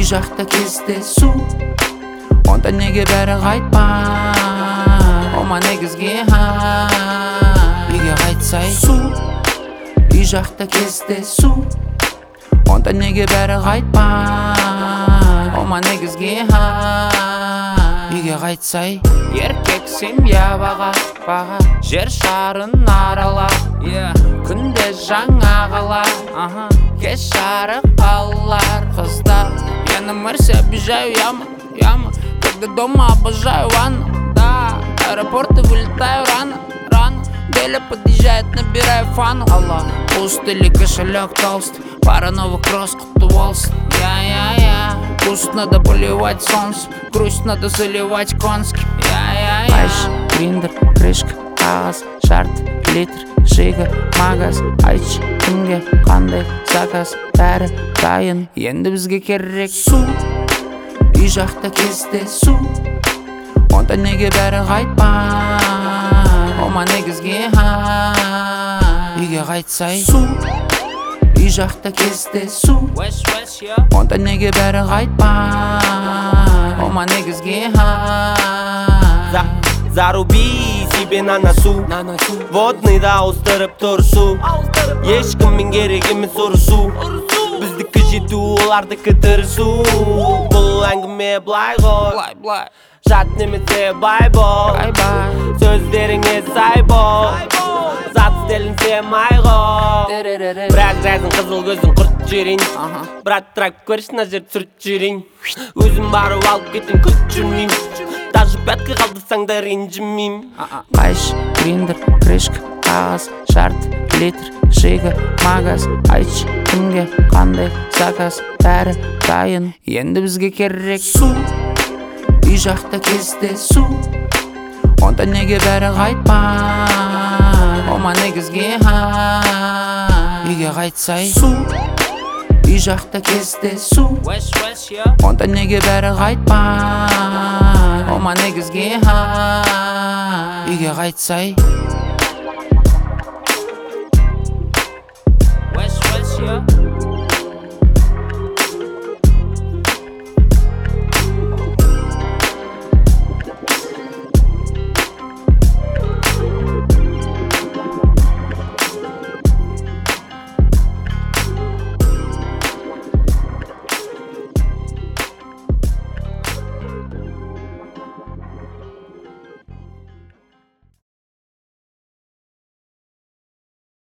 жақта кезде су, онда неге бәрі қайтпай? Ома негізге үйге қайтсай су, үй жақта кезде су, онда неге бәрі қайтпай? Ома негізге үйге қайтсай. Еркек семья баға, жер шарын арала, күнде жаңа қала, кеш жарық балалар, қыздар. Я на Марсе обижаю яму, когда дома обожаю ванну, да. Аэропорты вылетаю рано, Деля подъезжает, набираю фану. Пуст или кошелек толстый, пара новых кросс, құтты болсын. Пуст надо поливать солнце, грусть надо заливать конским. Айш, гриндер, крышка, қағаз, шарт, литр, жига, магаз. Айтшы, кімге қандай заказ, бәрі дайын, енді бізге керек су, үй жақта кезде су, онда неге бәрі қайтпай? Ома негізге үйге қайтсай су, үй жақта кезде су, онда неге бәрі қайтпай? Ома негізге Заруби себе на носу, водный да ауыстырып тұрсу, ешкіммен керек емес ұрысу, біздікі жету олардікі тырысу. Бұл әңгіме былай ғой, жат немесе бай бол, сөздеріңе сай бол, зат стелінсе май ғой. Бірақ жайдың қызыл көзін құрт жерейін, брат трак көрші на жер түсірт жерейін, өзім барып алып кетен күт жүрмейм, даже пятка қалдырсаң да ренжімейм. Айш, гриндер, крышка, қағаз, шарт, литр, жига, магаз. Айтшы, кімге қандай заказ, бәрі дайын, енді бізге керек су, үй жақта кезде су, онда неге бәрі қайтпай? Ома негізге үйге қайтсай су, үй жақта кезде су, онда неге бәрі қайтпай? Ома негізге үйге қайтсай. Yeah.